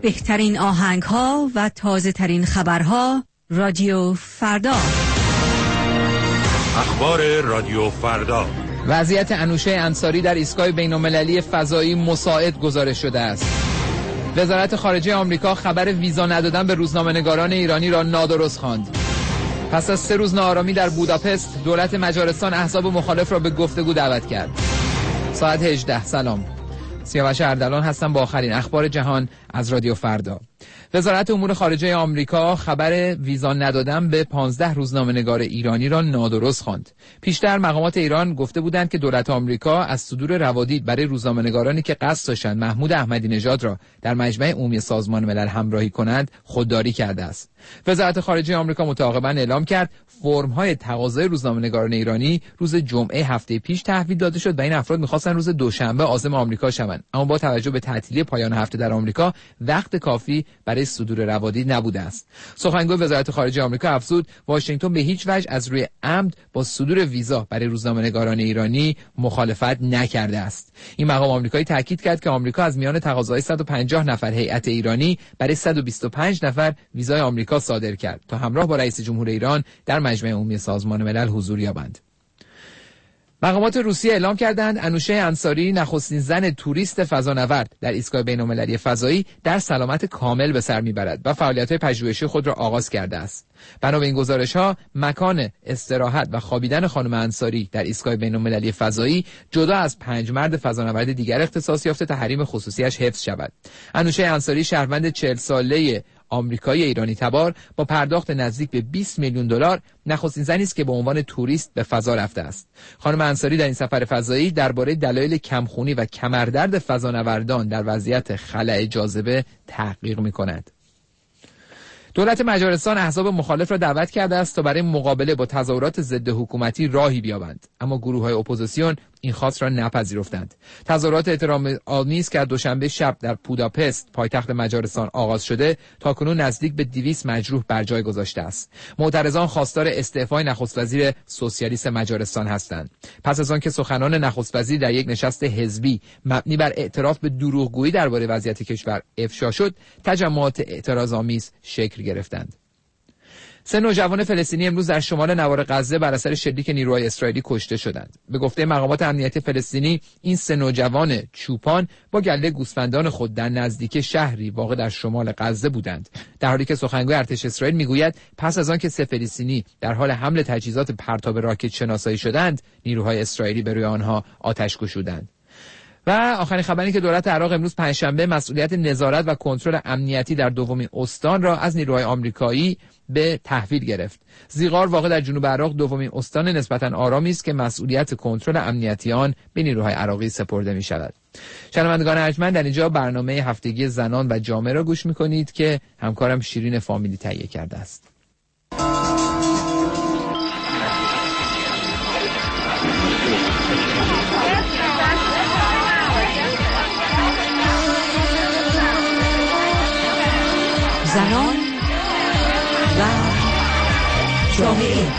بهترین آهنگ‌ها و تازه‌ترین خبرها رادیو فردا. اخبار رادیو فردا. وضعیت انوشه انصاری در ایستگاه بین‌المللی فضایی مساعد گزارش شده است. وزارت خارجه آمریکا خبر ویزا ندادن به روزنامه‌نگاران ایرانی را نادرست خواند. پس از 3 روز ناآرامی در بوداپست، دولت مجارستان احزاب مخالف را به گفتگو دعوت کرد. ساعت 18. سلام. سیاوش اردلان هستم با آخرین اخبار جهان از رادیو فردا. وزارت امور خارجه آمریکا خبر ویزا ندادن به 15 روزنامه‌نگار ایرانی را نادرست خواند. پیشتر مقامات ایران گفته بودند که دولت آمریکا از صدور روادید برای روزنامه‌نگارانی که قصد داشتند محمود احمدی نژاد را در مجمع عمومی سازمان ملل همراهی کنند خودداری کرده است. وزارت خارجه آمریکا متعاقباً اعلام کرد فرم‌های تقاضای روزنامه‌نگاران ایرانی روز جمعه هفته پیش تحویل داده شد و این افراد می‌خواستن روز دوشنبه عازم آمریکا شوند، اما با توجه به تعطیلی پایان هفته در آمریکا وقت کافی برای صدور روادید نبوده است. سخنگوی وزارت خارجه آمریکا افزود واشنگتن به هیچ وجه از روی عمد با صدور ویزا برای روزنامه‌نگاران ایرانی مخالفت نکرده است. این مقام آمریکایی تاکید کرد که آمریکا از میان تقاضای 150 نفر هیئت ایرانی برای 125 نفر ویزای آمریکا صادر کرد تا همراه با رئیس جمهور ایران در مجمع عمومی سازمان ملل حضور یابند. مقامات روسیه اعلام کردند انوشه انصاری نخستین زن توریست فضانورد در ایستگاه بین‌المللی فضایی در سلامت کامل به سر میبرد و فعالیت‌های پژوهشی خود را آغاز کرده است. بنا به این گزارش‌ها مکان استراحت و خوابیدن خانم انصاری در ایستگاه بین‌المللی فضایی جدا از 5 مرد فضانورد دیگر اختصاص یافته تا حریم خصوصیش حفظ شود. انوشه انصاری شهروند 40 ساله آمریکایی ایرانی تبار با پرداخت نزدیک به 20 میلیون دلار نخستین زنی است که به عنوان توریست به فضا رفته است. خانم انصاری در این سفر فضایی درباره دلایل کمخونی و کمردرد فضانوردان در وضعیت خلأ جاذبه تحقیق می‌کند. دولت مجارستان احزاب مخالف را دعوت کرده است تا برای مقابله با تظاهرات ضد حکومتی راهی بیابند، اما گروه‌های اپوزیسیون این خواست را نپذیرفتند. تظاهرات احترام‌آمیز که دوشنبه شب در بوداپست پایتخت مجارستان آغاز شده تاکنون نزدیک به 200 مجروح بر جای گذاشته است. معترضان خواستار استعفای نخست وزیر سوسیالیست مجارستان هستند. پس از آنکه سخنان نخست وزیر در یک نشست حزبی مبنی بر اعتراف به دروغگویی درباره وضعیت کشور افشا شد، تجمعات اعتراض‌آمیز شکل گرفتند. 3 نوجوان فلسطینی امروز در شمال نوار غزه بر اثر شلیک نیروهای اسرائیلی کشته شدند. به گفته مقامات امنیتی فلسطینی این 3 نوجوان چوپان با گله گوسفندان خود در نزدیکی شهری واقع در شمال غزه بودند، در حالی که سخنگوی ارتش اسرائیل میگوید پس از آنکه 3 فلسطینی در حال حمل تجهیزات پرتاب راکت شناسایی شدند نیروهای اسرائیلی بر روی آنها آتش گشودند. و آخرین خبری که دولت عراق امروز پنجشنبه مسئولیت نظارت و کنترل امنیتی در دومین استان را از نیروهای آمریکایی به تحویل گرفت. زیغار واقع در جنوب عراق دومین استان نسبتاً آرامی است که مسئولیت کنترل امنیتی آن به نیروهای عراقی سپرده می شود. شنوندگان ارجمند، در اینجا برنامه هفتگی زنان و جامعه را گوش می کنید که همکارم شیرین فامیلی تهیه کرده است. زنان و جامعه.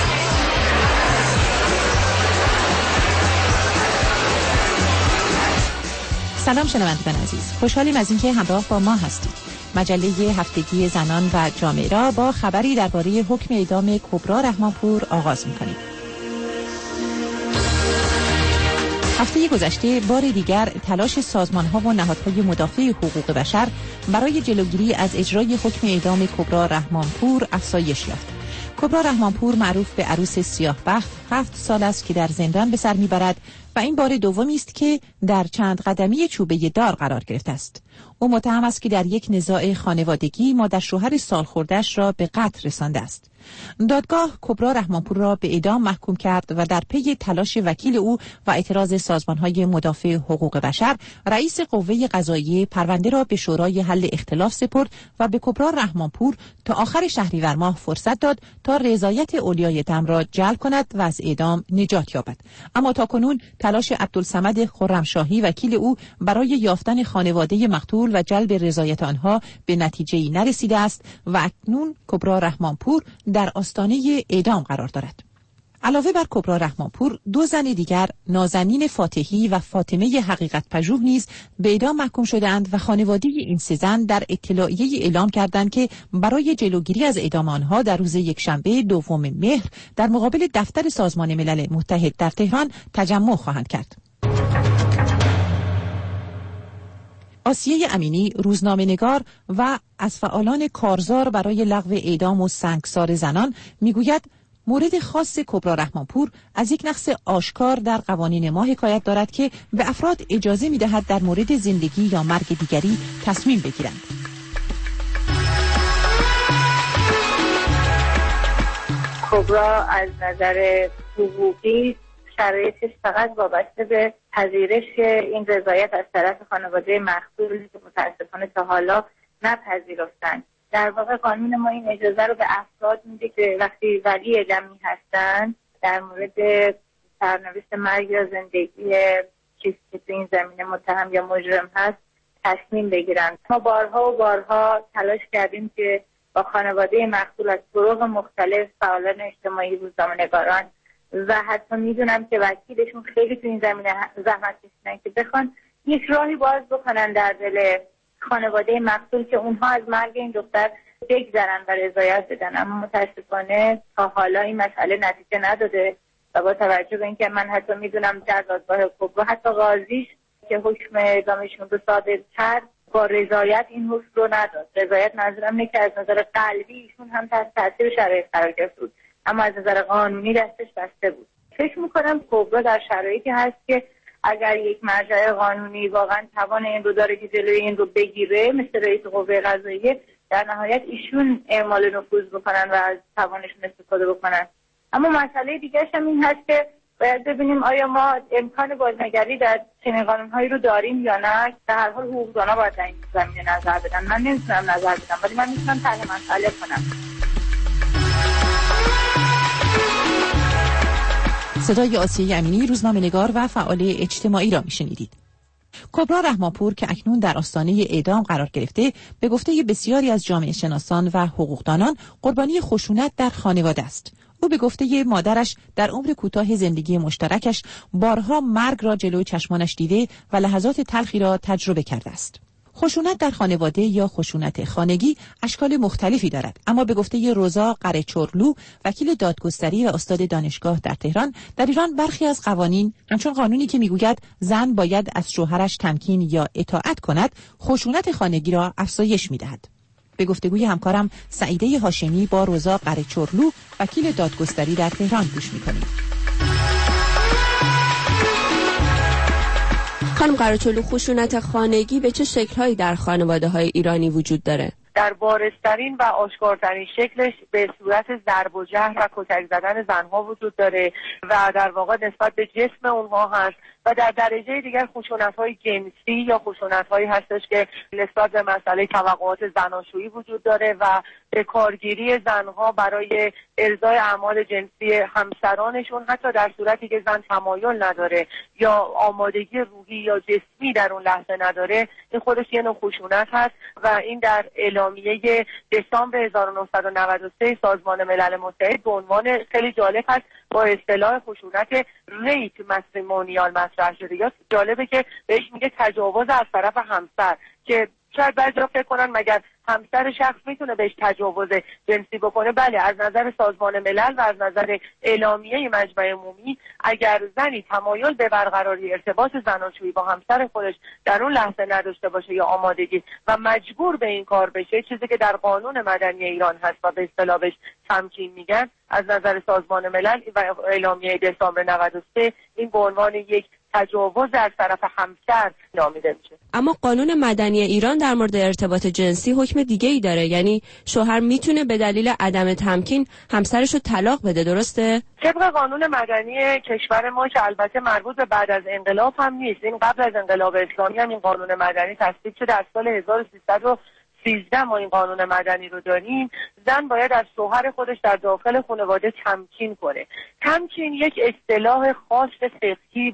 سلام شنوندگان عزیز، خوشحالیم از اینکه همراه با ما هستید. مجله هفتگی زنان و جامعه را با خبری درباره حکم اعدام کبرا رحمانپور آغاز می‌کنیم. هفته گذشته بار دیگر تلاش سازمان‌ها و نهادهای مدافع حقوق بشر برای جلوگیری از اجرای حکم اعدام کبرا رحمانپور افزایش یافت. کبرا رحمانپور معروف به عروس سیاه‌بخت 7 سال است که در زندان به سر می‌برد و این بار دومی است که در چند قدمی چوبه دار قرار گرفته است. او متهم است که در یک نزاع خانوادگی مادر شوهر سالخورده‌اش را به قتل رسانده است. دادگاه کبرا رحمانپور را به اعدام محکوم کرد و در پی تلاش وکیل او و اعتراض سازمان‌های مدافع حقوق بشر، رئیس قوه قضاییه پرونده را به شورای حل اختلاف سپرد و به کبرا رحمانپور تا آخر شهریور ماه فرصت داد تا رضایت اولیای دم را جلب کند و از اعدام نجات یابد. اما تاکنون تلاش عبدالصمد خرمشاهی وکیل او برای یافتن خانواده مقتول و جلب رضایت آنها به نتیجه‌ای نرسیده است و اکنون کبرا رحمانپور در آستانه اعدام قرار دارد. علاوه بر کبرا رحمانپور، 2 زن دیگر نازنین فاتحی و فاطمه حقیقت پژوه نیز به اعدام محکوم شدند و خانواده این 3 زن در اطلاعیه اعلام کردند که برای جلوگیری از اعدام آنها در روز یکشنبه 2 مهر در مقابل دفتر سازمان ملل متحد در تهران تجمع خواهند کرد. آسیه امینی، روزنامه‌نگار و از فعالان کارزار برای لغو اعدام و سنگسار زنان، میگوید مورد خاص کبرا رحمانپور از یک نقص آشکار در قوانین ما حکایت دارد که به افراد اجازه می‌دهد در مورد زندگی یا مرگ دیگری تصمیم بگیرند. کبرا از نظر حقوقی شرایطش فقط وابسته به پذیرش این رضایت از طرف خانواده مقتول که متاسفانه تا حالا نپذیرفتند. در واقع قانون ما این اجازه رو به افراد میده که وقتی ولی دمی هستن در مورد سرنوشت مرگ یا زندگی کسی که تو این زمینه متهم یا مجرم هست تصمیم بگیرن. ما بارها و بارها تلاش کردیم که با خانواده مقتول از طرق مختلف، فعالان اجتماعی، روزنامه‌نگاران و حتی میدونم که وکیلشون خیلی تو این زمینه زحمت کشیدن که بخوان یک راهی باز بکنن در دل خانواده مقتول که اونها از مرگ این دختر بگذرن و رضایت بدن، اما متاسفانه تا حالا این مسئله نتیجه نداده و با توجه به اینکه من حتی میدونم در دادگاه کبرا حتی قاضیش که حکم اعدامشون رو صادر کرد با رضایت این حکم رو نداد. رضایت منظورم اینه که از نظر قلبی ایشون هم تحت تاثیر شرایط قرار گرفته بود، اما از نظر قانونی دستش بسته بود. فکر میکنم کبرا در شرایطی هست که اگر یک مرجع قانونی واقعا توان این رو داره که جلوی این رو بگیره، مثل رئیس قوه قضاییه، در نهایت ایشون اعمال نفوذ بکنن و از توانشون استفاده بکنن. اما مسئله دیگرش هم این هست که باید ببینیم آیا ما امکان بازنگری در چنین قانون‌هایی رو داریم یا نه. در هر حال حقوقدانا باید در این زمینه نظر بدن. من نمیتونم نظر بدم، ولی من میتونم طرح مسئله کنم. صدای آسیه امینی، روزنامه‌نگار و فعال اجتماعی را میشنیدید. کبرا رحمانپور که اکنون در آستانه اعدام قرار گرفته، به گفته بسیاری از جامعه شناسان و حقوقدانان قربانی خشونت در خانواده است. او به گفته مادرش در عمر کوتاه زندگی مشترکش بارها مرگ را جلوی چشمانش دیده و لحظات تلخی را تجربه کرده است. خشونت در خانواده یا خشونت خانگی اشکال مختلفی دارد، اما به گفته روزا قره‌چورلو، وکیل دادگستری و استاد دانشگاه در تهران، در ایران برخی از قوانین، همچون قانونی که میگوید زن باید از شوهرش تمکین یا اطاعت کند، خشونت خانگی را افزایش میدهد. به گفتگوی همکارم سعیده هاشمی با روزا قره‌چورلو، وکیل دادگستری در تهران گوش می‌کنیم. خانم قره‌چورلو، خشونت خانگی به چه شکل‌هایی در خانواده‌های ایرانی وجود داره؟ در بارزترین و آشکارترین شکلش به صورت ضرب و جرح و کتک زدن زنها وجود داره و در واقع نسبت به جسم اونها هست و در درجه دیگر خشونت‌های جنسی یا خشونت‌هایی هستش که نسبت به مسئله توقعات زناشویی وجود داره و به کارگیری زنها برای ارضای اعمال جنسی همسرانشون، حتی در صورتی که زن تمایل نداره یا آمادگی روحی یا جسمی در اون لحظه نداره. این خودش یه نوع خشونت هست و این در اعلامیه دسامبر 1993 سازمان ملل متحد به عنوان خیلی جالب هست با اصطلاح خشونت ریپ ماتریمونیال مطرح شده. یا جالبه که بهش میگه تجاوز از طرف همسر، که شاید بعضی فکر کنن مگر همسر شخص میتونه بهش تجاوز جنسی بکنه؟ بله، از نظر سازمان ملل و از نظر اعلامیه مجمع عمومی اگر زنی تمایل به برقراری ارتباط زناشویی با همسر خودش در اون لحظه نداشته باشه یا آمادگی و مجبور به این کار بشه، چیزی که در قانون مدنی ایران هست و به اصطلاح بهش تمکین میگن، از نظر سازمان ملل و اعلامیه دسامبر 93 این به عنوان یک تجاوز از طرف همسر نامیده میشه. اما قانون مدنی ایران در مورد ارتباط جنسی حکم دیگه ای داره، یعنی شوهر میتونه به دلیل عدم تمکین همسرش رو طلاق بده، درسته؟ طبق قانون مدنی کشور ما که البته مربوط به بعد از انقلاب هم نیست، این قبل از انقلاب اسلامی هم این قانون مدنی تصویب شده. در سال 1313 ما این قانون مدنی رو داریم. زن باید از شوهر خودش در داخل خانواده تمکین کنه. تمکین یک اصطلاح خاص فقهی و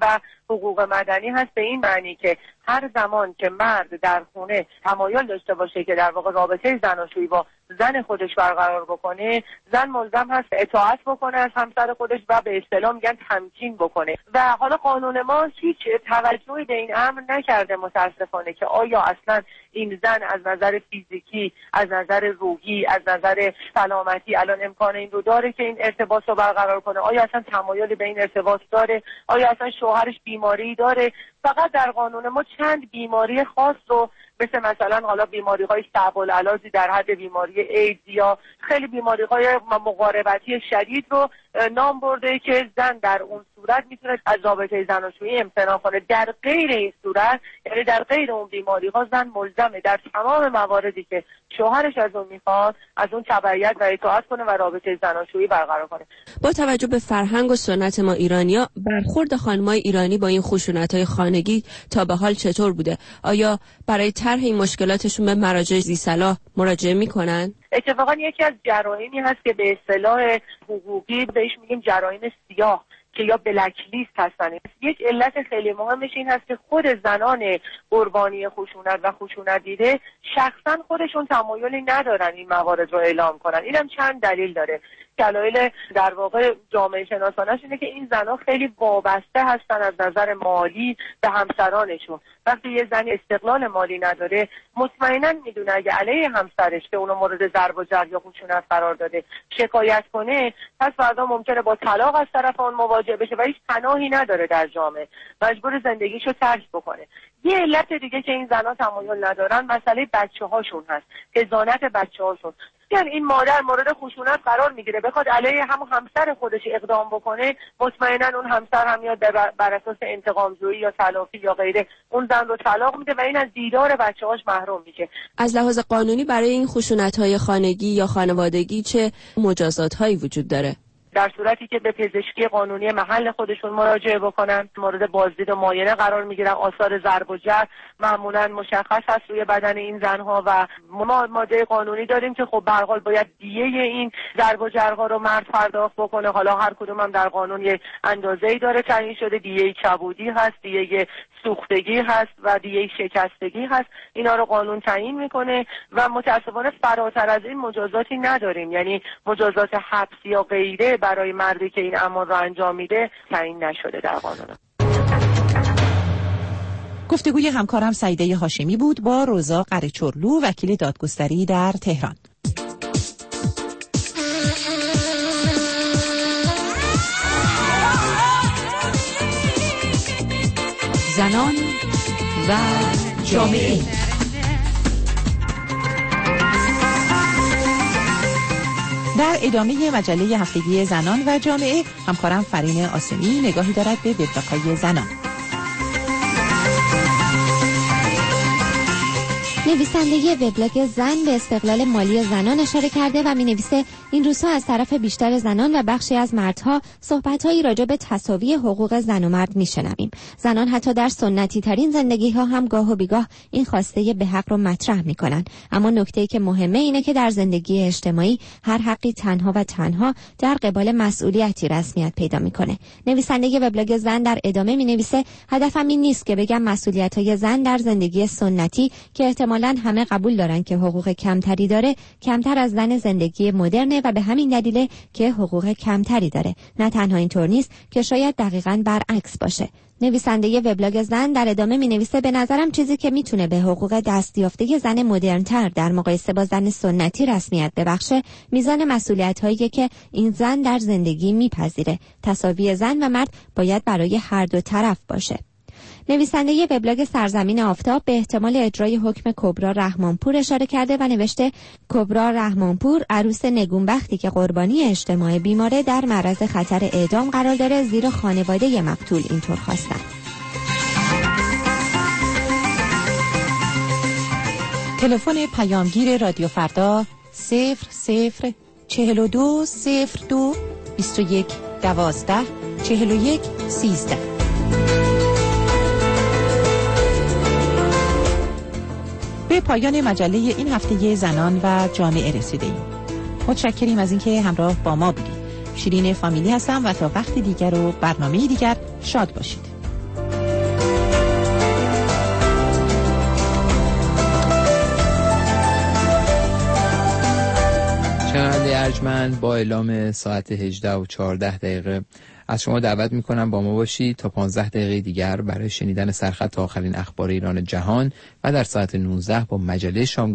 حقوق مدنی هست به این معنی که هر زمان که مرد در خونه تمایل داشته باشه که در واقع رابطه زناشویی با زن خودش برقرار بکنه، زن ملزم هست اطاعت بکنه از همسر خودش و به اصطلاح میگن تمکین بکنه. و حالا قانون ما هیچ توجهی به این امر نکرده متاسفانه که آیا اصلا این زن از نظر فیزیکی، از نظر روحی، از نظر سلامتی الان امکان این رو داره که این ارتباط رو برقرار کنه، آیا اصلا تمایلی به این ارتباط داره، آیا اصلا شوهرش بیماری داره. فقط در قانون ما چند بیماری خاص رو مثلا حالا بیماری‌های صعب العلاجی در حد بیماری ایدز یا خیلی بیماری‌های مقاربتی شدید رو نام برده که زن در اون صورت میتونه از رابطه زناشویی امتناع کنه. در غیر این صورت، یعنی در غیر اون بیماری‌ها، زن ملزمه در تمام مواردی که شوهرش از اون میخواد از اون تبعیت و اطاعت کنه و رابطه زناشویی برقرار کنه. با توجه به فرهنگ و سنت ما ایرانی‌ها، برخورد خانم‌های ایرانی با این خشونت‌های خانگی تا به حال چطور بوده؟ آیا برای طرح این مشکلاتشون به مراجع ذی‌صلاح مراجعه میکنن؟ اتفاقا یکی از جرایمی هست که به اصطلاح حقوقی بهش میگیم جرایم سیاه که یا بلک لیست هستن. یک علت خیلی مهمش این هست که خود زنان قربانی خشونت و خشونت دیده شخصا خودشون تمایلی ندارن این موارد رو اعلام کنن. اینم چند دلیل داره. دلایل در واقع جامعه شناسانش اینه که این زنها خیلی وابسته هستن از نظر مالی به همسرانشون. وقتی یه زنی استقلال مالی نداره مطمئنا میدونه اگه علیه همسرش که اونو مورد ضرب و جرح یا خشونت قرار داده شکایت کنه، پس فردا ممکنه با طلاق از طرف اون مواجه بشه و هیچ پناهی نداره در جامعه، مجبور زندگیشو ترک بکنه. یه علت دیگه که این زنها تمایل ندارن مسئله بچه‌هاشون هست، حضانت بچه‌هاشون. یعنی این مادر مورد خشونت قرار میگیره بخواد علیه همون همسر خودش اقدام بکنه، مطمئنا اون همسر هم میاد بر اساس انتقام جویی یا تلافی یا غیره اون زن رو طلاق میده و این از دیدار بچه‌هاش محروم میشه. از لحاظ قانونی برای این خشونت‌های خانگی یا خانوادگی چه مجازات‌هایی وجود داره؟ در صورتی که به پزشکی قانونی محل خودشون مراجعه بکنن، مورد بازدید و معاینه قرار میگیرن. آثار ضرب و جرح معمولا مشخص هست روی بدن این زنها و ما ماده قانونی داریم که خب به هر حال باید دیه این ضرب و جرح رو مرد پرداخت بکنه. حالا هر کدوم هم در قانون یه اندازه‌ای داره تعیین شده، دیه کبودی هست، دیه سوختگی هست و دیه شکستگی هست. اینا رو قانون تعیین میکنه و متأسفانه فراتر از این مجازاتی نداریم، یعنی مجازات حبس یا غیره برای مردی که این اعمال را انجام میده تعیین نشده در قانون. گفتگوی همکارم سعیده هاشمی بود با روزا قره‌چرلو، وکیل دادگستری در تهران. زنان و جامعه. در ادامه مجله هفتگی زنان و جامعه، همکارم فرین آسمی نگاهی دارد به وبلاگ‌های زنان. نویسنده وبلاگ زن به استقلال مالی زنان اشاره کرده و می‌نویسه این روزها از طرف بیشتر زنان و بخشی از مردها صحبت‌هایی راجع به تساوی حقوق زن و مرد می‌شنویم. زنان حتی در سنتی ترین زندگی‌ها هم گاه و بیگاه این خواسته به حق رو مطرح می‌کنن. اما نکته‌ای که مهمه اینه که در زندگی اجتماعی هر حقی تنها و تنها در قبال مسئولیتی رسمیت پیدا می‌کنه. نویسنده وبلاگ زن در ادامه می‌نویسه هدفم این نیست که بگم مسئولیت‌های زن در زندگی سنتی که احتمالاً همه قبول دارن که حقوق کمتری داره، کمتر از زن زندگی مدرن و به همین دلیل که حقوق کمتری داره. نه تنها اینطور نیست که شاید دقیقاً برعکس باشه. نویسنده وبلاگ زن در ادامه می‌نویسه به نظرم چیزی که میتونه به حقوق دستیافته زن مدرن‌تر در مقایسه با زن سنتی رسمیت ببخشه، میزان مسئولیت‌هایی که این زن در زندگی میپذیره. تساوی زن و مرد باید برای هر دو طرف باشه. نویسنده وبلاگ سرزمین آفتاب به احتمال اجرای حکم کبرا رحمانپور اشاره کرده و نوشته کبرا رحمانپور عروس نگونبختی که قربانی اجتماع بیماره در معرض خطر اعدام قرار داره، زیرا خانواده مقتول اینطور خواستن. تلفن پیامگیر رادیو فردا 004202 21 12 41 13. به پایان مجله این هفته زنان و جامعه رسیده ایم. متشکریم از اینکه همراه با ما بودید. شیرین فامیلی هستم و تا وقتی دیگر و برنامه دیگر شاد باشید. ارجمند با اعلام ساعت 18 و 14 دقیقه از شما دعوت میکنم با ما باشید تا 15 دقیقه دیگر برای شنیدن سرخط آخرین اخبار ایران جهان و در ساعت 19 با مجله شام